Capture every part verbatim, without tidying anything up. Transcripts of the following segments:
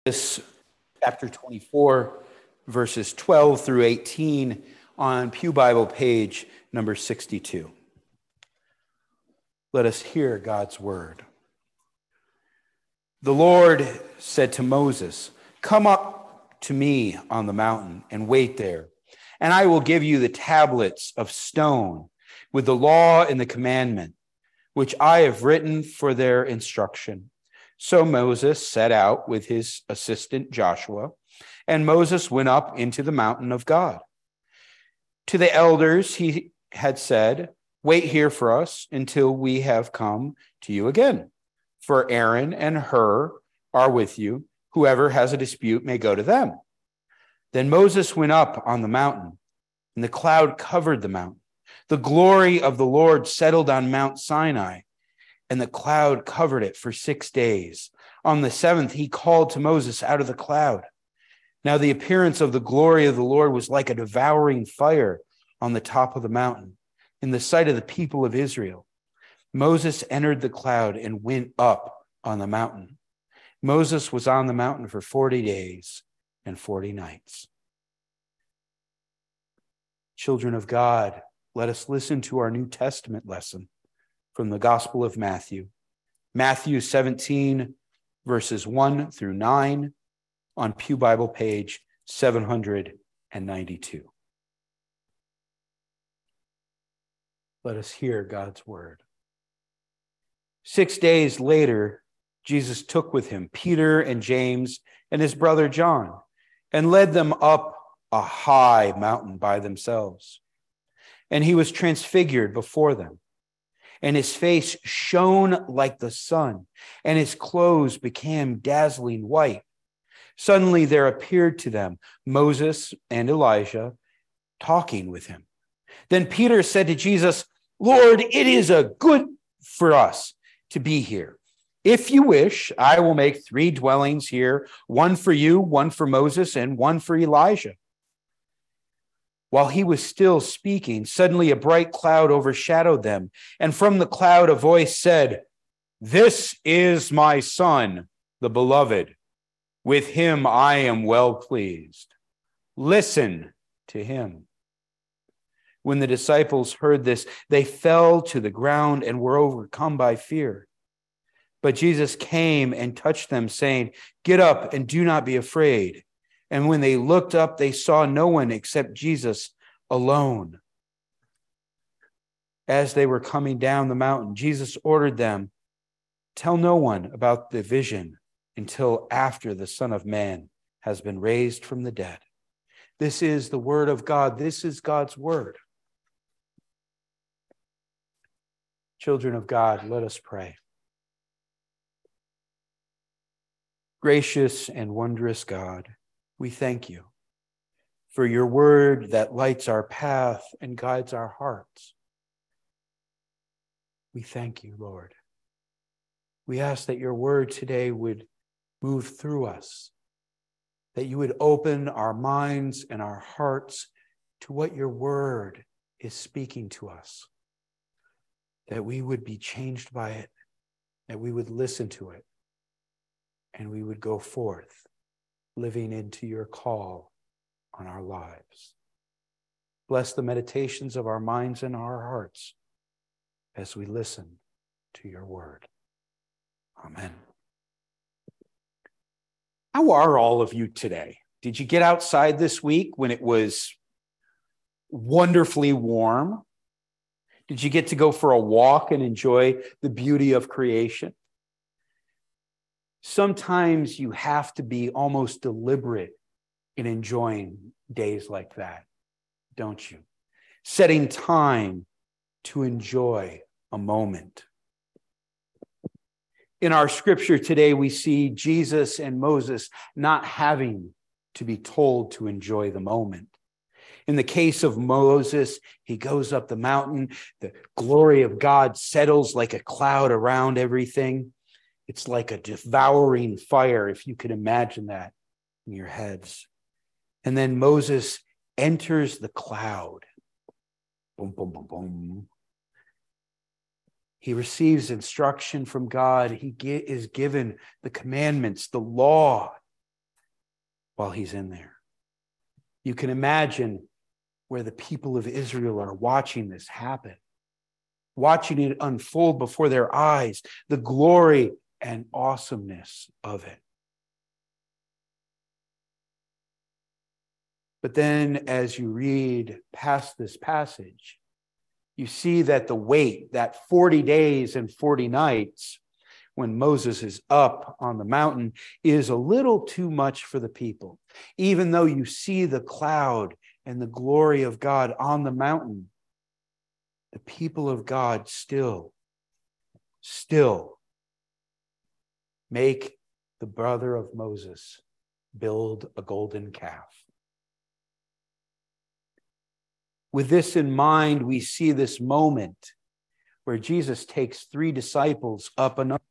This chapter twenty-four, verses twelve through eighteen on Pew Bible page number sixty-two. Let us hear God's word. The Lord said to Moses, "Come up to me on the mountain and wait there, and I will give you the tablets of stone with the law and the commandment, which I have written for their instruction." So Moses set out with his assistant Joshua, and Moses went up into the mountain of God. To the elders he had said, "Wait here for us until we have come to you again. For Aaron and Hur are with you. Whoever has a dispute may go to them." Then Moses went up on the mountain, and the cloud covered the mountain. The glory of the Lord settled on Mount Sinai, and the cloud covered it for six days. On the seventh, he called to Moses out of the cloud. Now the appearance of the glory of the Lord was like a devouring fire on the top of the mountain, in the sight of the people of Israel. Moses entered the cloud and went up on the mountain. Moses was on the mountain for forty days and forty nights. Children of God, let us listen to our New Testament lesson from the Gospel of Matthew. Matthew seventeen, verses one through nine on Pew Bible page seven hundred ninety-two. Let us hear God's word. Six days later, Jesus took with him Peter and James and his brother John and led them up a high mountain by themselves. And he was transfigured before them, and his face shone like the sun, and his clothes became dazzling white. Suddenly there appeared to them Moses and Elijah talking with him. Then Peter said to Jesus, "Lord, it is a good for us to be here. If you wish, I will make three dwellings here, one for you, one for Moses, and one for Elijah." While he was still speaking, suddenly a bright cloud overshadowed them, and from the cloud a voice said, "This is my son, the beloved. With him I am well pleased. Listen to him." When the disciples heard this, they fell to the ground and were overcome by fear. But Jesus came and touched them, saying, "Get up and do not be afraid." And when they looked up, they saw no one except Jesus alone. As they were coming down the mountain, Jesus ordered them, "Tell no one about the vision until after the Son of Man has been raised from the dead." This is the word of God. This is God's word. Children of God, let us pray. Gracious and wondrous God, we thank you for your word that lights our path and guides our hearts. We thank you, Lord. We ask that your word today would move through us, that you would open our minds and our hearts to what your word is speaking to us, that we would be changed by it, that we would listen to it, and we would go forth living into your call on our lives. Bless the meditations of our minds and our hearts as we listen to your word. Amen. How are all of you today? Did you get outside this week when it was wonderfully warm? Did you get to go for a walk and enjoy the beauty of creation? Sometimes you have to be almost deliberate in enjoying days like that, don't you? Setting time to enjoy a moment. In our scripture today, we see Jesus and Moses not having to be told to enjoy the moment. In the case of Moses, he goes up the mountain. The glory of God settles like a cloud around everything. It's like a devouring fire, if you could imagine that in your heads. And then Moses enters the cloud. Boom, boom, boom, boom. He receives instruction from God. He is given the commandments, the law. while he's in there. You can imagine where the people of Israel are watching this happen, watching it unfold before their eyes, the glory and awesomeness of it. But then as you read past this passage, you see that the wait, that forty days and forty nights when Moses is up on the mountain, is a little too much for the people. Even though you see the cloud and the glory of God on the mountain, the people of God still, still make the brother of Moses build a golden calf. With this in mind, we see this moment where Jesus takes three disciples up another.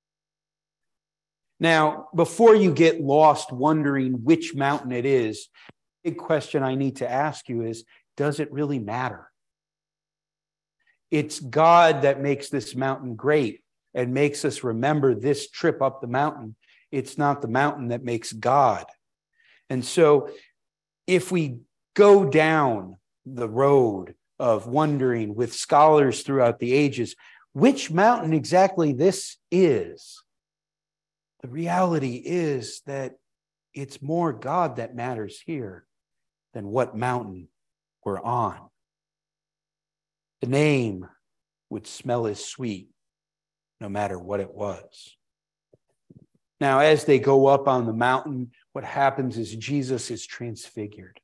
Now, before you get lost wondering which mountain it is, the big question I need to ask you is, does it really matter? It's God that makes this mountain great and makes us remember this trip up the mountain. It's not the mountain that makes God. And so if we go down the road of wondering with scholars throughout the ages, which mountain exactly this is, the reality is that it's more God that matters here than what mountain we're on. The name would smell as sweet no matter what it was. Now, as they go up on the mountain, what happens is Jesus is transfigured.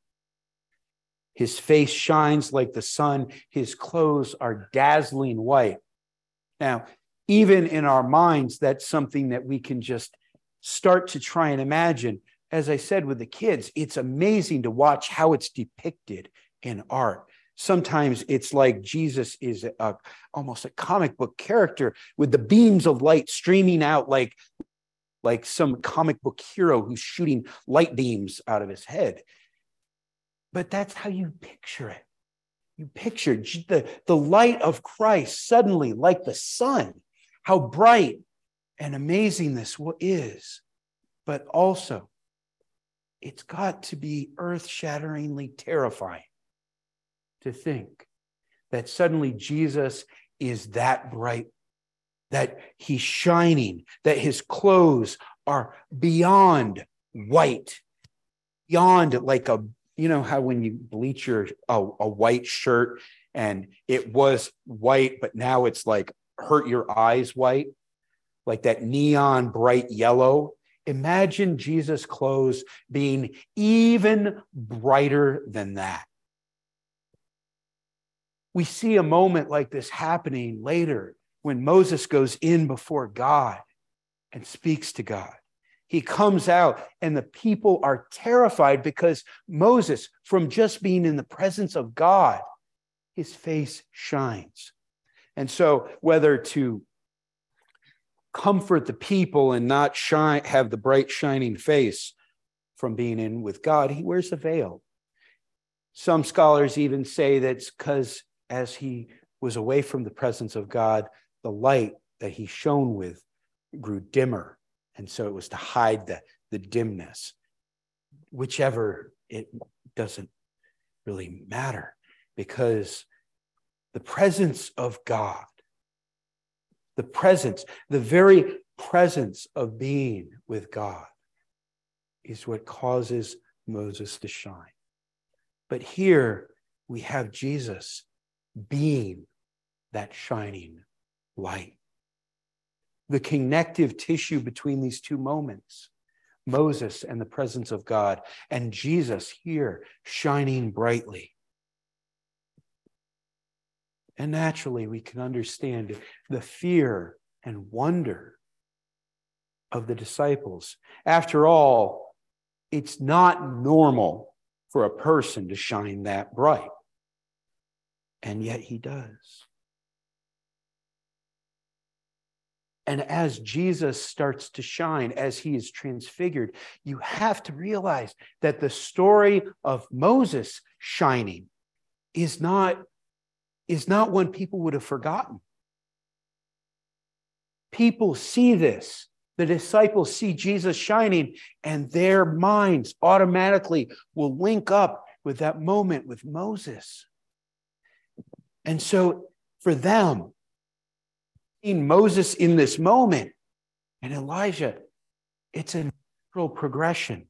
His face shines like the sun. His clothes are dazzling white. Now, even in our minds, that's something that we can just start to try and imagine. As I said with the kids, it's amazing to watch how it's depicted in art. Sometimes it's like Jesus is a, almost a comic book character with the beams of light streaming out like, like some comic book hero who's shooting light beams out of his head. But that's how you picture it. You picture the, the light of Christ suddenly like the sun, how bright and amazing this is. But also, it's got to be earth-shatteringly terrifying to think that suddenly Jesus is that bright, that he's shining, that his clothes are beyond white, beyond like a, you know how when you bleach your a, a white shirt and it was white, but now it's like hurt your eyes white, like that neon bright yellow. Imagine Jesus' clothes being even brighter than that. We see a moment like this happening later when Moses goes in before God and speaks to God. He comes out and the people are terrified because Moses, from just being in the presence of God, his face shines. And so whether to comfort the people and not shine, have the bright shining face from being in with God, he wears a veil. Some scholars even say that's because as he was away from the presence of God, the light that he shone with grew dimmer. And so it was to hide the, the dimness. Whichever, it doesn't really matter, because the presence of God, the presence, the very presence of being with God is what causes Moses to shine. But here we have Jesus being that shining light. The connective tissue between these two moments, Moses and the presence of God, and Jesus here shining brightly. And naturally, we can understand the fear and wonder of the disciples. After all, it's not normal for a person to shine that bright. And yet he does. And as Jesus starts to shine, as he is transfigured, you have to realize that the story of Moses shining is not, is not one people would have forgotten. People see this The disciples see Jesus shining, and their minds automatically will link up with that moment with Moses. And so for them, seeing Moses in this moment and Elijah, it's a natural progression.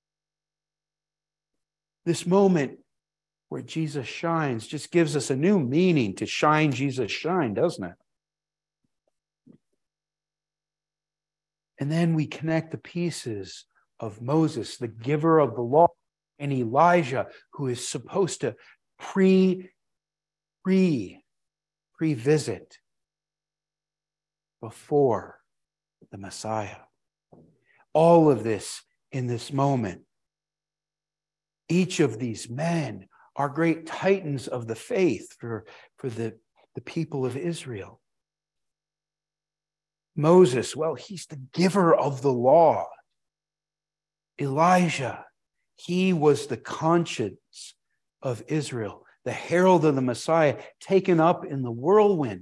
This moment where Jesus shines just gives us a new meaning to shine, Jesus, shine, doesn't it? And then we connect the pieces of Moses, the giver of the law, and Elijah, who is supposed to pre, pre, pre-visit before the Messiah. All of this in this moment. Each of these men are great titans of the faith for, for the, the people of Israel. Moses, well, he's the giver of the law. Elijah, he was the conscience of Israel, the herald of the Messiah, taken up in the whirlwind.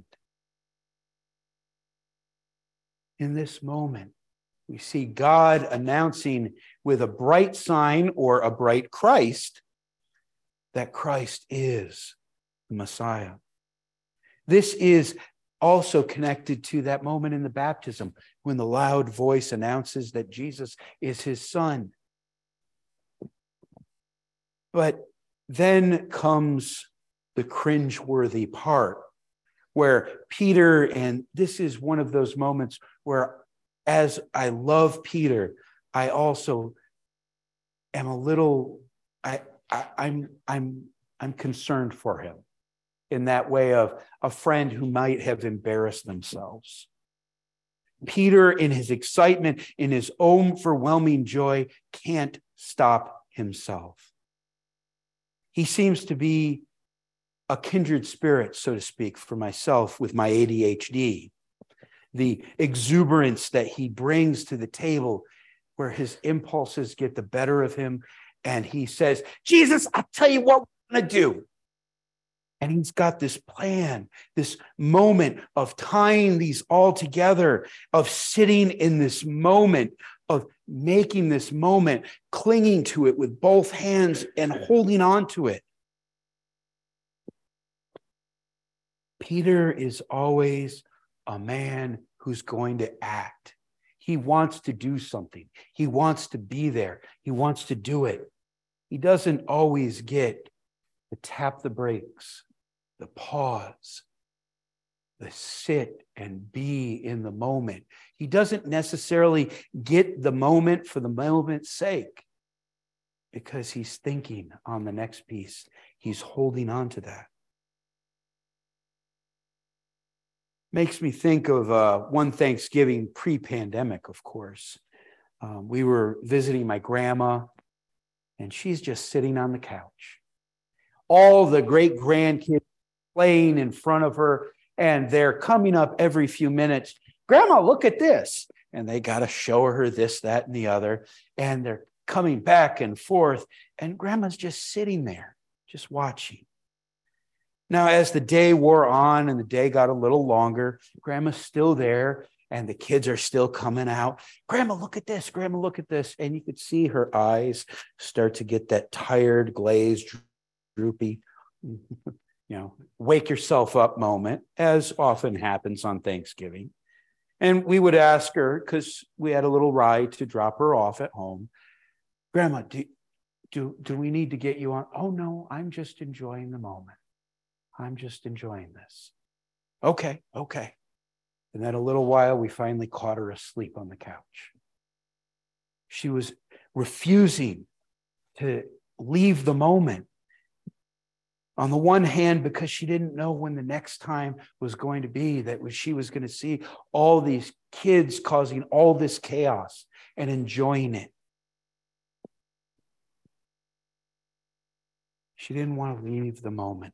In this moment, we see God announcing with a bright sign or a bright Christ that Christ is the Messiah. This is also connected to that moment in the baptism when the loud voice announces that Jesus is his son. But then comes the cringeworthy part where Peter, and this is one of those moments where, as I love Peter, I also am a little, I, I I'm I'm I'm concerned for him in that way of a friend who might have embarrassed themselves. Peter, in his excitement, in his overwhelming joy, can't stop himself. He seems to be a kindred spirit, so to speak, for myself with my A D H D. The exuberance that he brings to the table where his impulses get the better of him. And he says, Jesus, I'll tell you what we're going to do. And he's got this plan, this moment of tying these all together, of sitting in this moment, of making this moment, clinging to it with both hands and holding on to it. Peter is always a man who's going to act. He wants to do something. He wants to be there. He wants to do it. He doesn't always get the tap the brakes, the pause, the sit and be in the moment. He doesn't necessarily get the moment for the moment's sake because he's thinking on the next piece. He's holding on to that. Makes me think of uh, one Thanksgiving pre-pandemic, of course. Um, we were visiting my grandma, and she's just sitting on the couch. All the great grandkids playing in front of her, and they're coming up every few minutes. Grandma, look at this. And they got to show her this, that, and the other. And they're coming back and forth. And Grandma's just sitting there, just watching. Now, as the day wore on and the day got a little longer, Grandma's still there and the kids are still coming out. Grandma, look at this. Grandma, look at this. And you could see her eyes start to get that tired, glazed, droopy, you know, wake yourself up moment, as often happens on Thanksgiving. And we would ask her, because we had a little ride to drop her off at home, Grandma, do, do, do we need to get you on? Oh, no, I'm just enjoying the moment. I'm just enjoying this. Okay, okay. And then a little while, we finally caught her asleep on the couch. She was refusing to leave the moment. On the one hand, because she didn't know when the next time was going to be, that she was going to see all these kids causing all this chaos and enjoying it. She didn't want to leave the moment.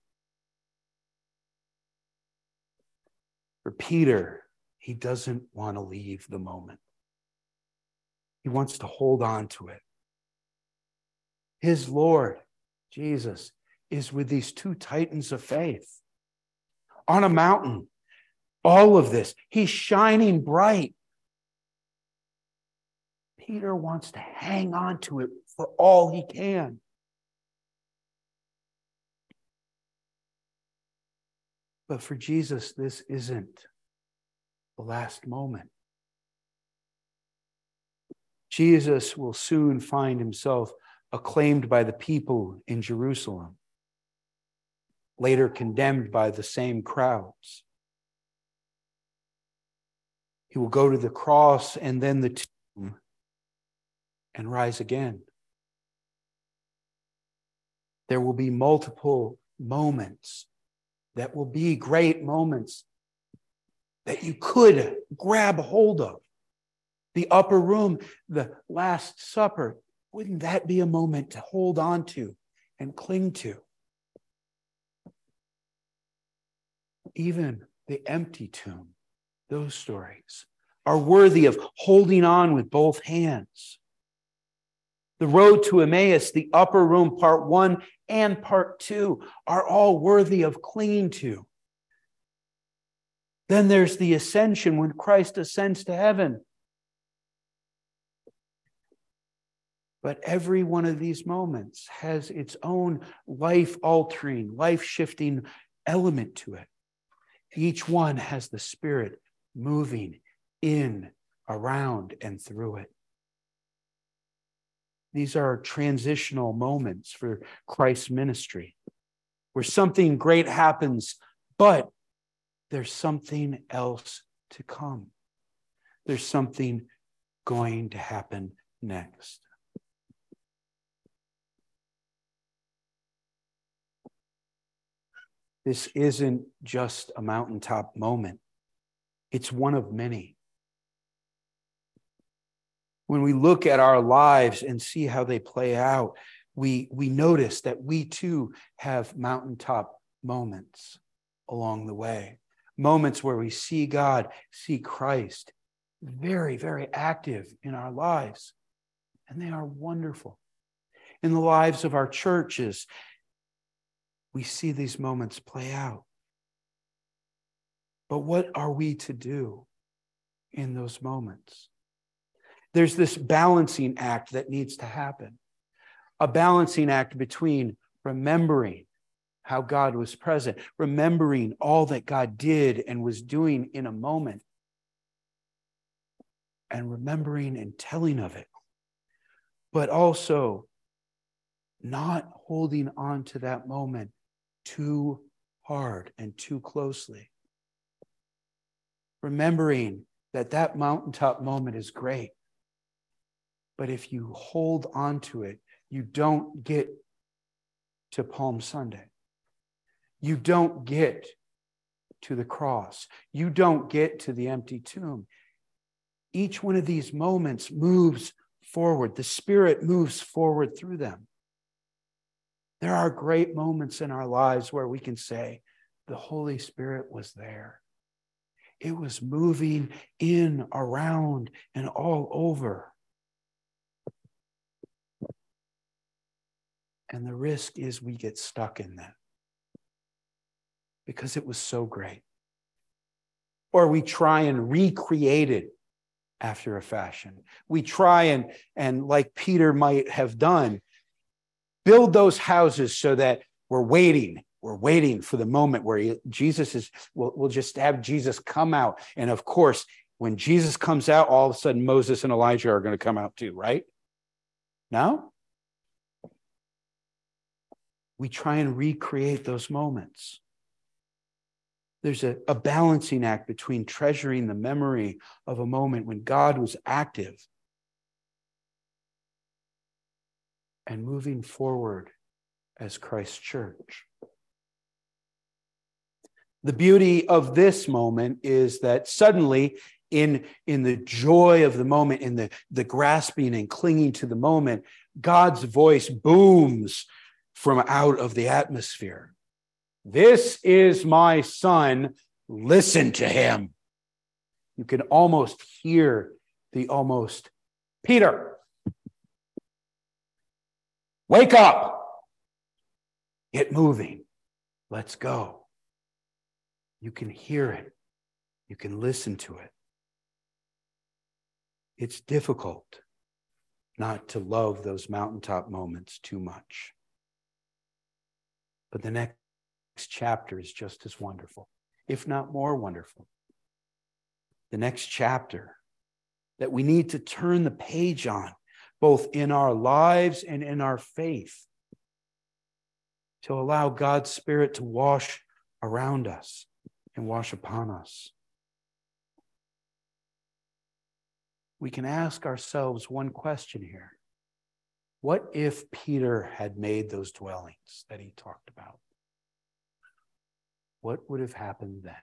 For Peter, he doesn't want to leave the moment. He wants to hold on to it. His Lord, Jesus, is with these two titans of faith on a mountain. All of this, he's shining bright. Peter wants to hang on to it for all he can. But for Jesus, this isn't the last moment. Jesus will soon find himself acclaimed by the people in Jerusalem, later condemned by the same crowds. He will go to the cross and then the tomb and rise again. There will be multiple moments that will be great moments that you could grab hold of. The upper room, the Last Supper, wouldn't that be a moment to hold on to and cling to? Even the empty tomb, those stories are worthy of holding on with both hands. The road to Emmaus, the upper room, part one and part two, are all worthy of clinging to. Then there's the ascension when Christ ascends to heaven. But every one of these moments has its own life-altering, life-shifting element to it. Each one has the Spirit moving in, around, and through it. These are transitional moments for Christ's ministry, where something great happens, but there's something else to come. There's something going to happen next. This isn't just a mountaintop moment. It's one of many. When we look at our lives and see how they play out, we, we notice that we too have mountaintop moments along the way. Moments where we see God, see Christ, very, very active in our lives. And they are wonderful. In the lives of our churches, we see these moments play out. But what are we to do in those moments? There's this balancing act that needs to happen. A balancing act between remembering how God was present, remembering all that God did and was doing in a moment, and remembering and telling of it, but also not holding on to that moment too hard and too closely. Remembering that that mountaintop moment is great, but if you hold on to it, you don't get to Palm Sunday. You don't get to the cross. You don't get to the empty tomb. Each one of these moments moves forward. The Spirit moves forward through them. There are great moments in our lives where we can say, the Holy Spirit was there. It was moving in, around, and all over. And the risk is we get stuck in that because it was so great. Or we try and recreate it after a fashion. We try and, and like Peter might have done, build those houses so that we're waiting. We're waiting for the moment where he, Jesus is, we'll, we'll just have Jesus come out. And of course, when Jesus comes out, all of a sudden Moses and Elijah are going to come out too, right? No? We try and recreate those moments. There's a, a balancing act between treasuring the memory of a moment when God was active and moving forward as Christ's church. The beauty of this moment is that suddenly, in, in the joy of the moment, in the, the grasping and clinging to the moment, God's voice booms from out of the atmosphere. This is my son, listen to him. You can almost hear the almost, Peter, wake up, get moving, let's go. You can hear it. You can listen to it. It's difficult. not to love those mountaintop moments too much. But the next chapter is just as wonderful, if not more wonderful. The next chapter that we need to turn the page on, both in our lives and in our faith, to allow God's Spirit to wash around us and wash upon us. We can ask ourselves one question here. What if Peter had made those dwellings that he talked about? What would have happened then?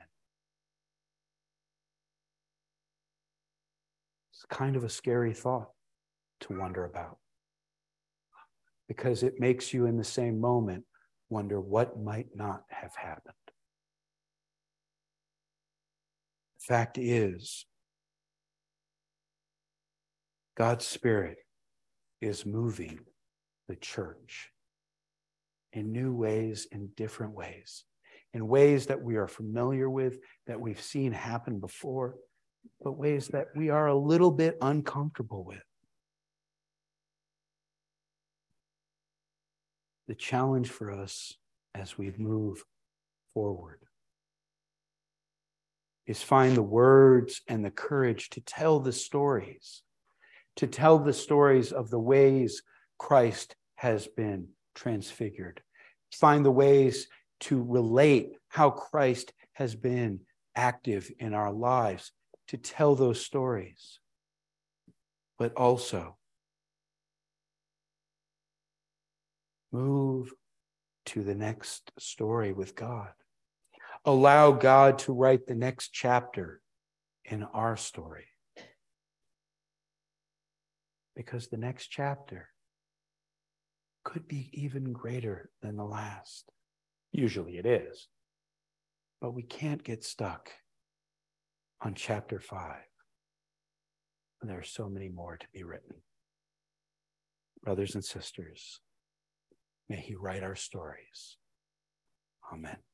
It's kind of a scary thought to wonder about, because it makes you in the same moment wonder what might not have happened. The fact is, God's Spirit is moving the church in new ways, in different ways, in ways that we are familiar with, that we've seen happen before, but ways that we are a little bit uncomfortable with. The challenge for us as we move forward is find the words and the courage to tell the stories, to tell the stories of the ways Christ has been transfigured. Find the ways to relate how Christ has been active in our lives, to tell those stories. But also move to the next story with God. Allow God to write the next chapter in our story. Because the next chapter could be even greater than the last. Usually it is. But we can't get stuck on chapter five. And there are so many more to be written. Brothers and sisters, may he write our stories. Amen.